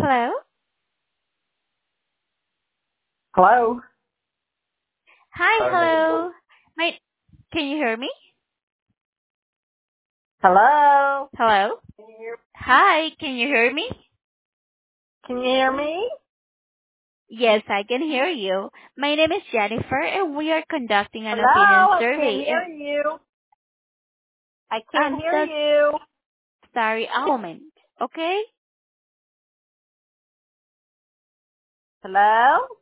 Hello? Hello? Hi, hello. My, can you hear me? Hello? Hello? Can you hear, Hi, can you hear me? can you hear me? Yes, I can hear you. My name is Jennifer and we are conducting an Hello? opinion I can't survey and hear you. I can't I'm hear so you. sorry. A moment, okay? Hello?